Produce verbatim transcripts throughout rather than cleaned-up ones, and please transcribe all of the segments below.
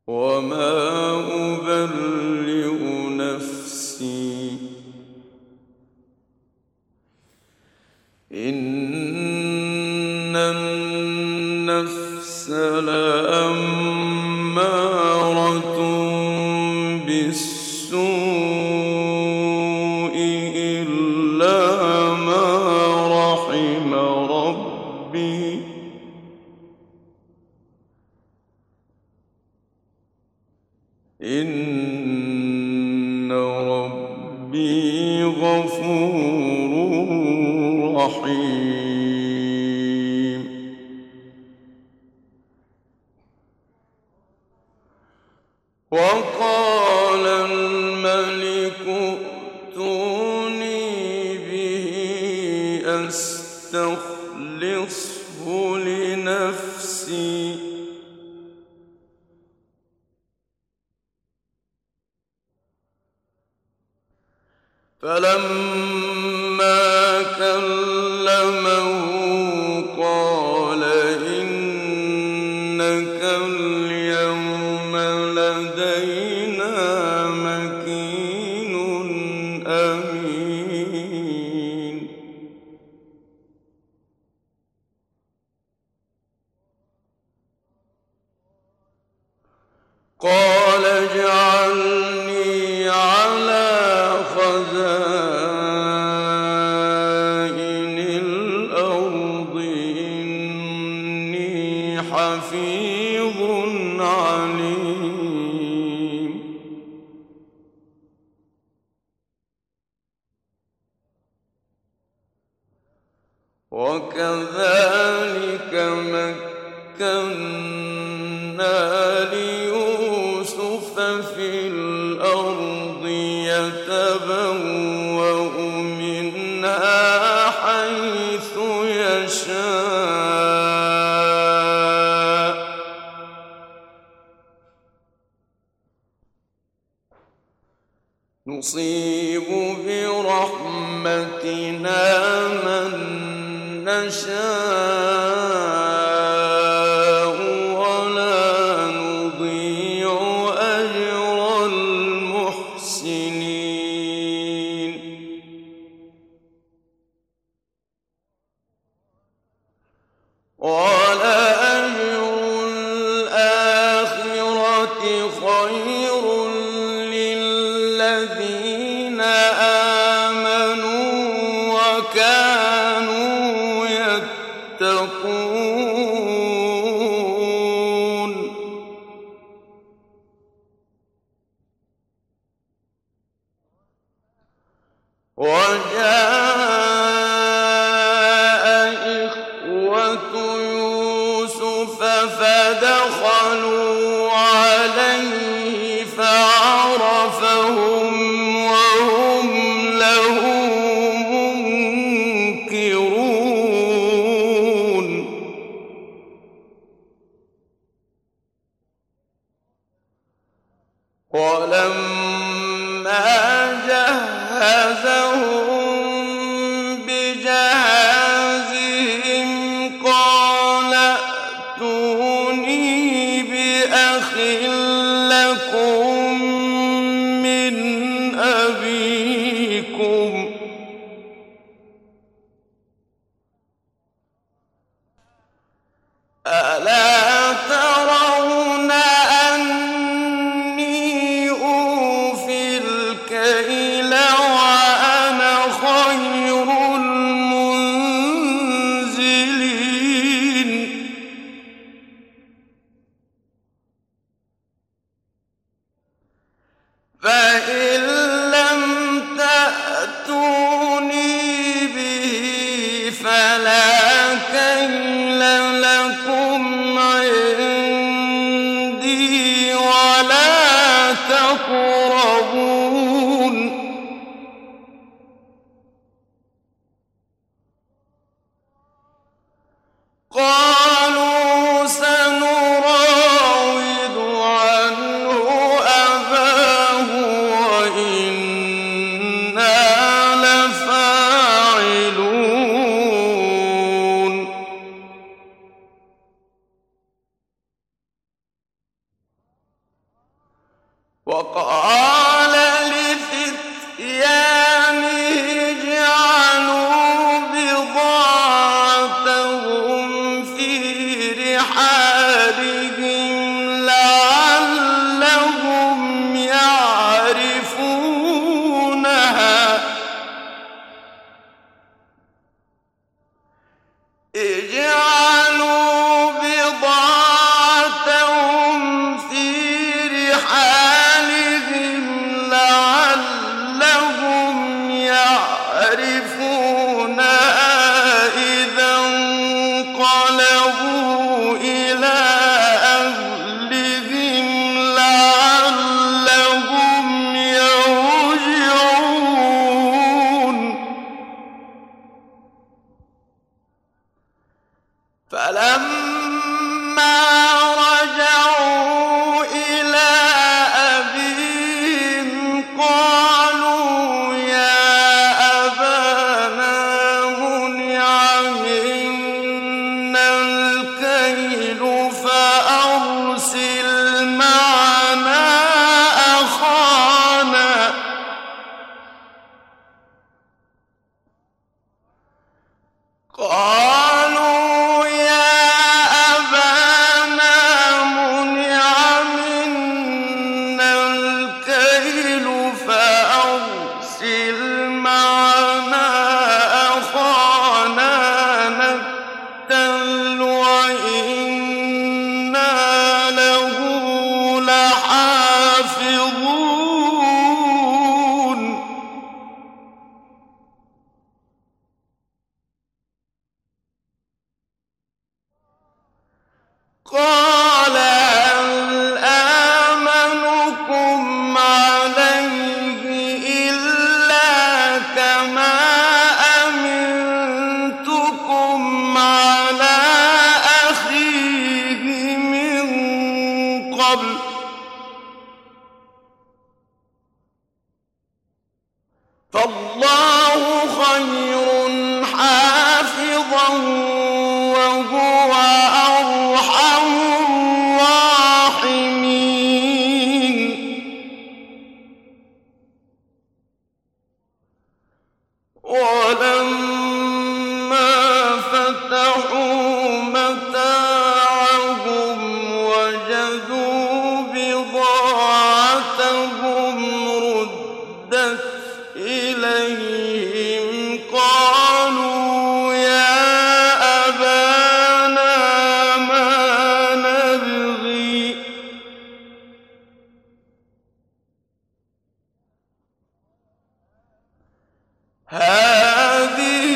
وما أبرئ نفسي إن النفس لأمارة بالسوء إلا ما رحم ربي إن ربي غفور رحيم. وقال الملك ائتوني به أستخلصه لنفسي فلما كلمه قال إنك اليوم لدينا مكين أمين. قال اجعلني على خزائن الأرض إني حفيظ عليم. وكذلك مكنا ليوسف في الأرض يتبوأ منها حيث يشاء نصيب برحمتنا من نشاء ولا نضيع أجر المحسنين. ولأجر الآخرة خير للذين آمنوا وكانوا يتقون. وجاء إخوة يوسف فدخلوا عليه فعرفهم وهم له منكرون. ولما جهزهم بجهازهم قال ائتوني بأخ لكم من أبيكم ألا ترون أني أوفي الكيل وأنا خير المنزلين. فإن لم تأتوني به فلا كيل لكم عندي ولا تقربون. قالوا سنراود عنه أباه وإنا لفاعلون. قبل فالله خير حافظا وهو أرحم الراحمين. ولما فتحوا متاعهم وجدوا بضاعتهم ردت إليهم قالوا يا أبانا ما نبغي هذه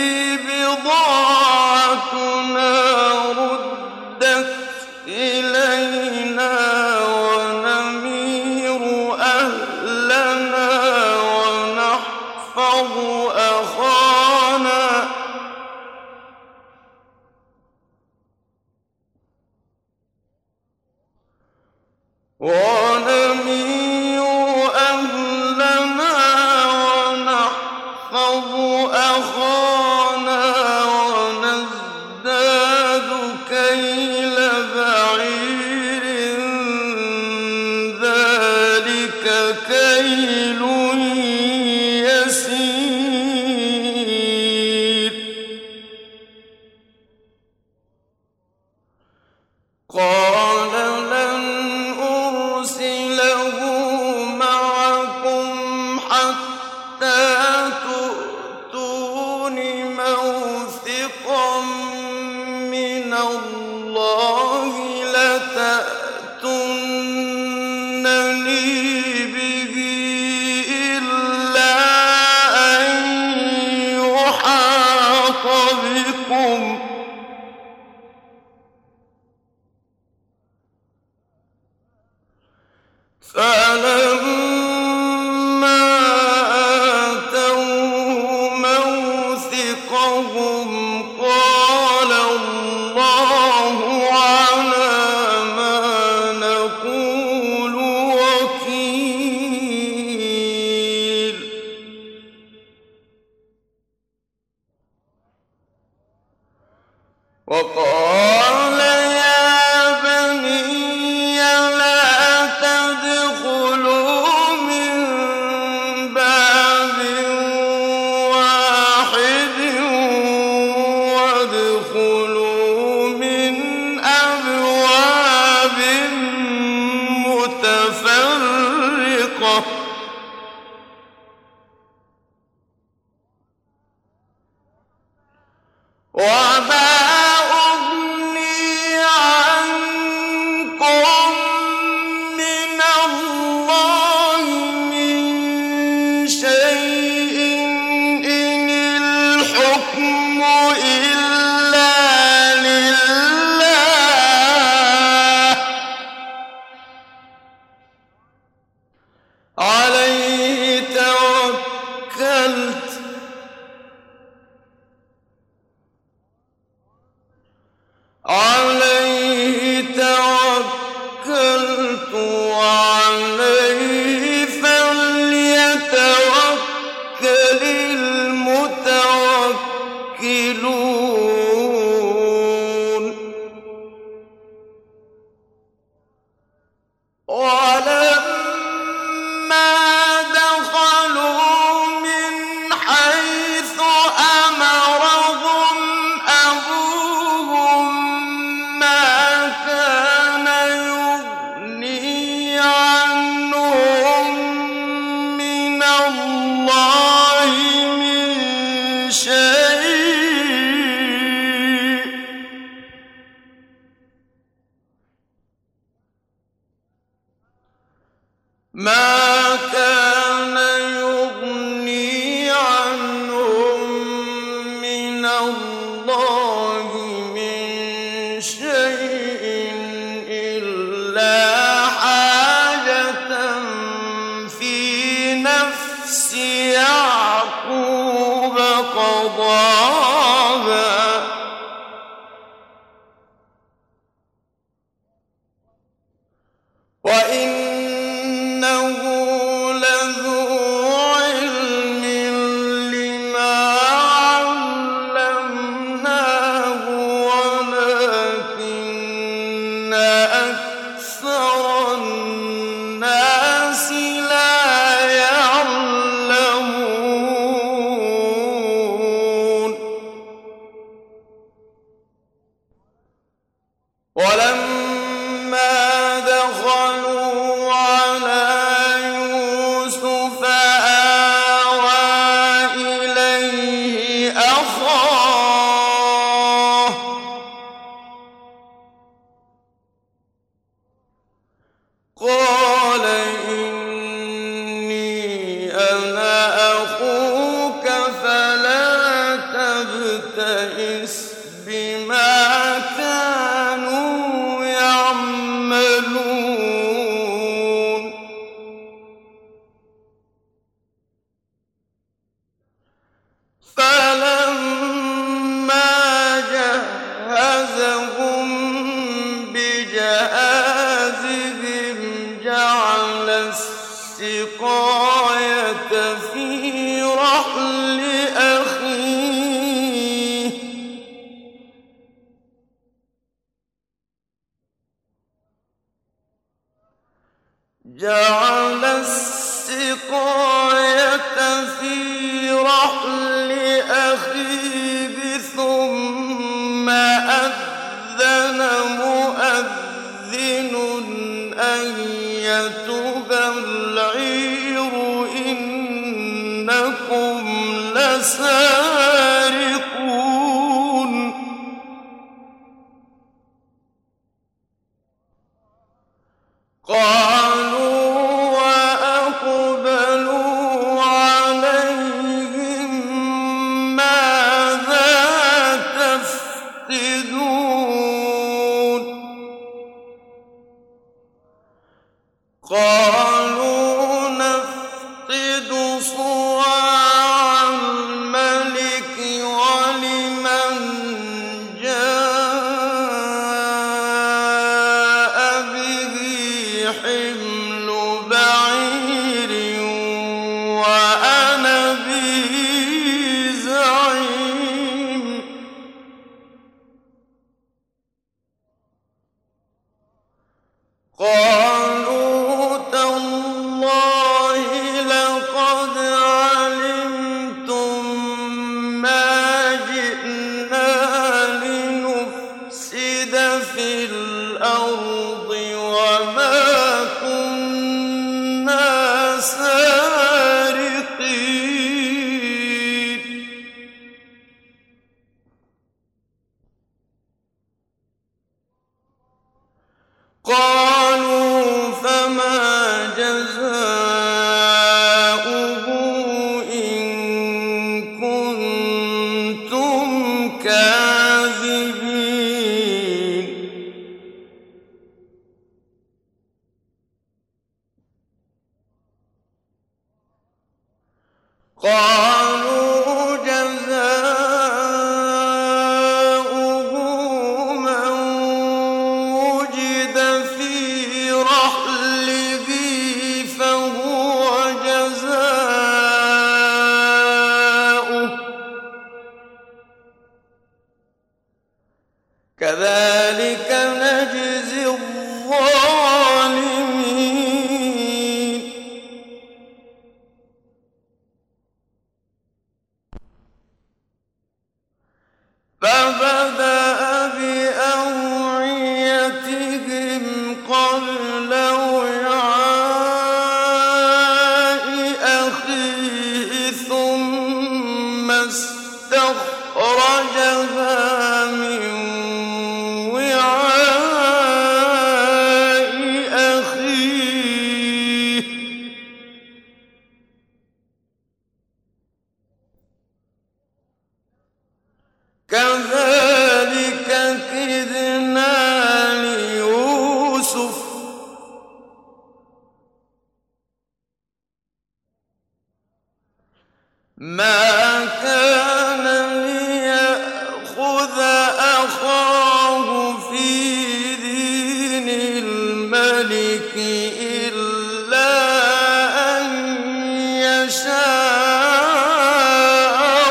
بضاعتنا ردت إلينا ونمير أهلنا ونحفظ أخانا ونمير أهلنا ونحفظ أخانا ونزداد كيل بعير ذلك كيل يسير. قال لن أرسله معكم حتى تؤتون موثقا من الله لتأتونني به إلا أن يحاط بكم فلما آتوه موثقهم قال الله على ما نقول وكيل. وقال يا بني لا تدخلوا من باب واحد وادخلوا من أبواب متفرقة وما أغني عنكم من الله من شيء إن الحكم إلا لله عليه توكلت عليه توكلت وعليه فليتوكل المتوكلون. ولما دخلوا من حيث أمرهم أبوهم ما كان يغني عنهم من الله من شيء ما كان يغني عنهم من الله من شيء إلا حاجة في نفس يعقوب قضاها وَإِنَّهُ لَذُو عِلْمٍ لِّمَا عَلَّمْنَاهُ وَلَٰكِنَّ أَكْثَرَ النَّاسِ لَا يَعْلَمُونَ وَلَمَّا دَخَلُوا عَلَىٰ يُوسُفَ آوَىٰ إِلَيْهِ أَخَاهُ قَالَ إِنِّي أَنَا أَخُوكَ فَلَا تَبْتَئِسْ بِمَا كَانُوا يَعْمَلُونَ فَلَمَّا جَهَّزَهُم بِجَهَازِهِمْ جَعَلَ السِّقَايَةَ فِي رَحْلِ أَخِيهِ جَعَلَ السِّقَايَةَ فِي رَحْلِ أَخِيهِ ثُمَّ أَذَّنَ مُؤَذِّنٌ أَيَّتُهَا الْعِيرُ إِنَّكُمْ لَسَارِقُونَ قَالُوا وَأَقْبَلُوا عَلَيْهِم مَّاذَا تَفْقِدُونَ قَالُوا نَفْقِدُ صُوَاعَ الْمَلِكِ وَلِمَن جَاءَ بِهِ حِمْلُ بَعِيرٍ وَأَنَا بِهِ زَعِيمٌ قَالُوا تَاللَّهِ لَقَدْ عَلِمْتُم مَّا جِئْنَا لِنُفْسِدَ فِي الْأَرْضِ وَمَا كُنَّا سَارِقِينَ قَالُوا فَمَا جَزَاؤُهُ إِن كُنتُمْ كَاذِبِينَ قَالُوا جَزَاؤُهُ مَن وُجِدَ فِي رَحْلِهِ فَهُوَ جَزَاؤُهُ كَذَٰلِكَ نَجْزِي الظَّالِمِينَ فَبَدَأَ بِأَوْعِيَتِهِمْ قَبْلَ وِعَاءِ أَخِيهِ ثُمَّ اسْتَخْرَجَهَا مِن وِعَاءِ أَخِيهِ كَذَٰلِكَ كِدْنَا لِيُوسُفَ مَا كَانَ لِيَأْخُذَ أَخَاهُ فِي دِينِ الملك إلا أن يشاء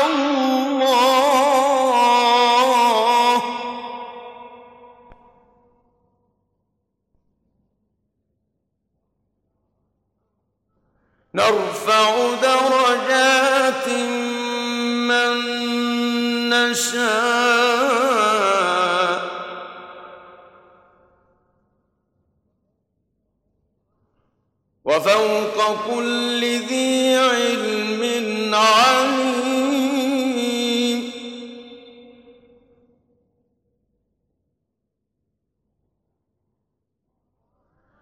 الله. نرفع درجات من نشاء وفوق كل ذي علم